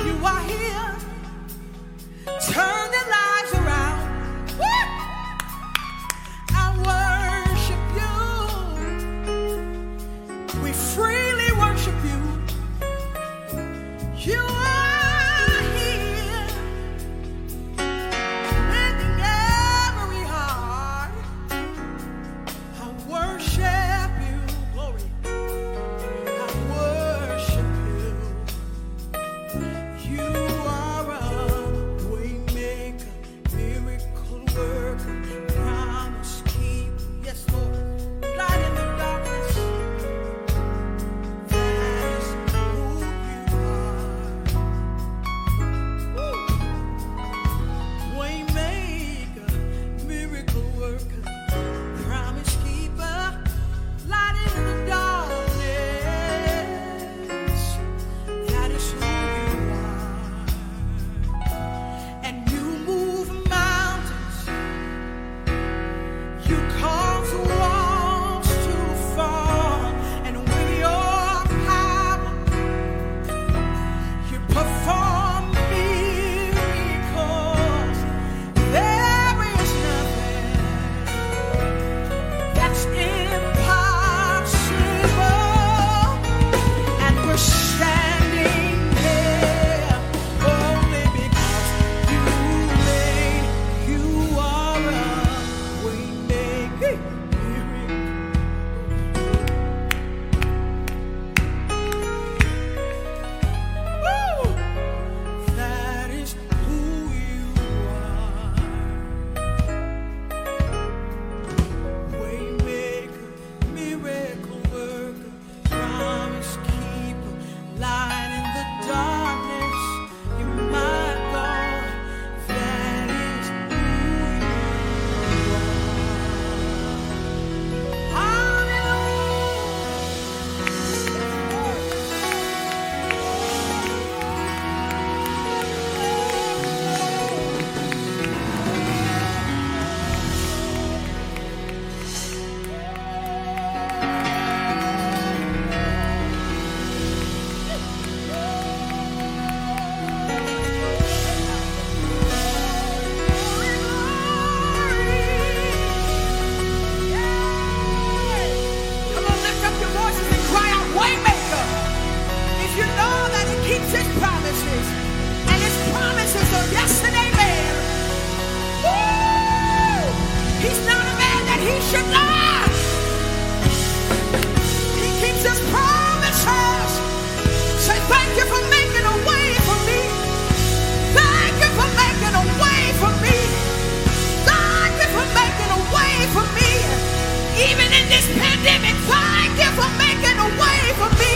You are here. Turn their lives around. Woo! I worship you. We freely worship you. You are here, mending every heart. I worship you, glory. I worship you. You are a way maker, miracle worker, promise keeper. Yes, Lord. Light in the darkness. That is who you are. Woo. Way maker, miracle worker, promise keeper. Light in the darkness. That is who you are. And you move mountains. You cause walls to fall. And with your power, you perform miracles. There is nothing that's impossible. And we're standing there only because you made. You are a way maker. Woo! That is who you are. Waymaker, miracle worker, promise keeper, light in the darkness. You're my God. That is who you are. Come on, lift up your voices and cry out, Waymaker. If you know that He keeps His promises, and His promises are yes and amen. Woo! He's not a man that He should lie. He keeps His promises. Say thank you for making a way for me. Thank you for making a way for me. Thank you for making a way for me. Even in this pandemic, thank you for making a way for me.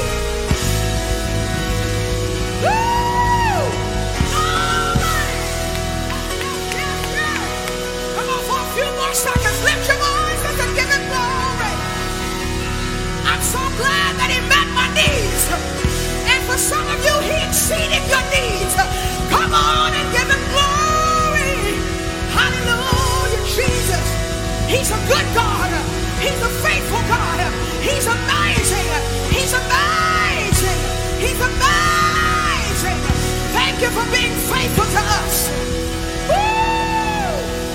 Woo! Oh, man. Yes, yes. Come on, for a few more seconds, lift your voices and give Him glory. I'm so glad that He met my needs. And for some of you, He exceeded your needs. Come on and give Him glory. Hallelujah, Jesus. He's a good God. He's a faithful God. He's amazing. He's amazing. He's amazing. Thank you for being faithful to us. Woo!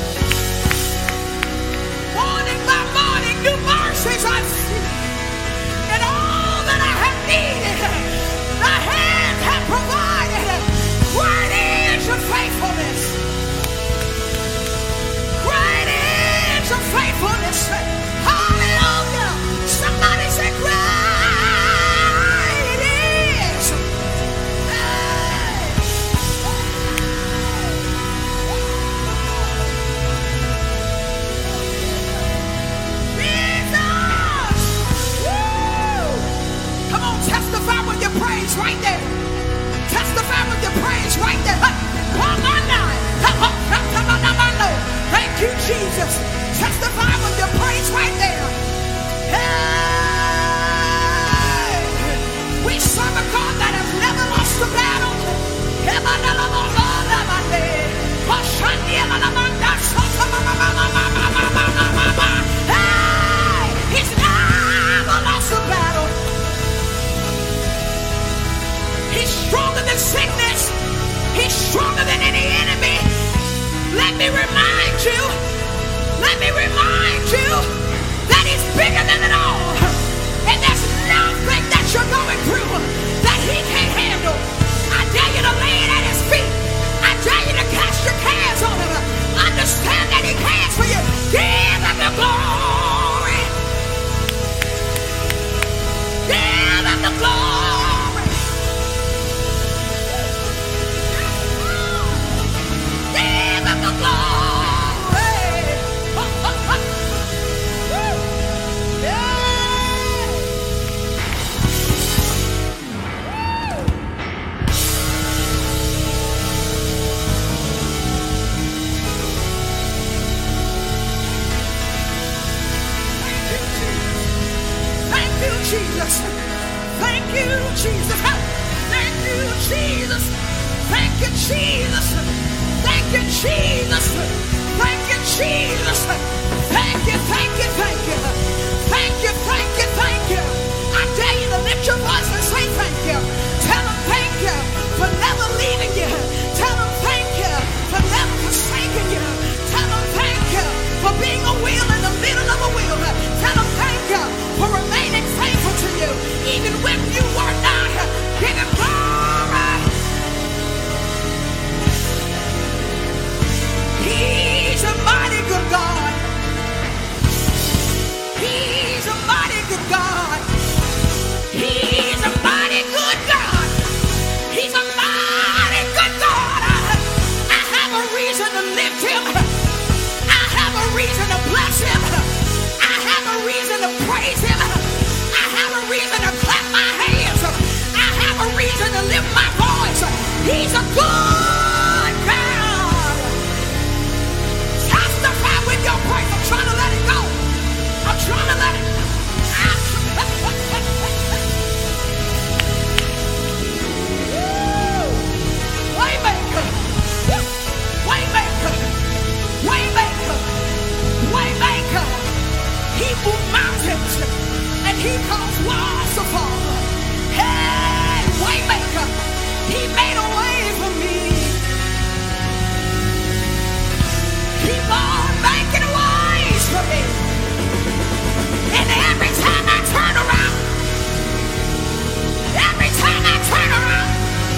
Morning by morning, new mercies I see. And all that I have needed, the hand have provided. Great is your faithfulness. Great is your faithfulness. Hallelujah. Somebody say great is. Hey. 'Cause I know that He keeps His promises. And all that I have needed, the hand have provided. Great is your faithfulness. Hallelujah. Somebody say great is. Hey. 'Cause I know that He keeps His promises. And all that I have needed, the hand have provided. Great is your faithfulness. Hallelujah. Somebody say great. you that He's bigger than it all. And there's nothing that you're going through that He can't handle. I dare you to lay it at His feet. I dare you to cast your cares on Him. Understand that He cares for you. Give Him the glory. Give Him the glory. Give Him the glory. Jesus, thank you, Jesus, thank you, Jesus, thank you, Jesus, thank you, Jesus, thank you, Jesus, thank you, thank you, thank you, thank you, thank you, thank you. I dare you to lift your voice and say thank you. Tell Him thank you for never leaving you. Tell Him thank you for never forsaking you. Tell Him thank you for being a wheel in the middle of a wheel. Tell Him thank you for remaining faithful to you, even when you were not. Give Him glory. He's a mighty good God. He's a mighty good God. He's a mighty good God. He's a mighty good God. I have a reason to lift Him. I have a reason to bless Him. I have a reason to praise Him. I have a reason to clap my hands. I have a reason to lift my voice. He's a good God. Testify with your praise. I'm trying to let it go. I'm trying to let it go. Waymaker. Waymaker. Waymaker. Waymaker. He moved mountains and He caused walls to fall. Hey, waymaker, He made a way for me. Keep on making ways for me. And every time I turn around, every time I turn around,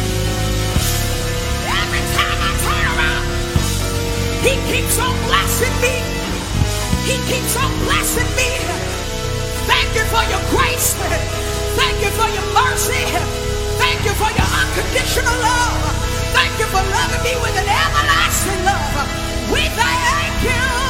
every time I turn around, He keeps on blessing me. He keeps on blessing me. Thank you for your grace. Thank you for your mercy. Thank you for your unconditional love. Thank you for loving me with an everlasting love. We thank you.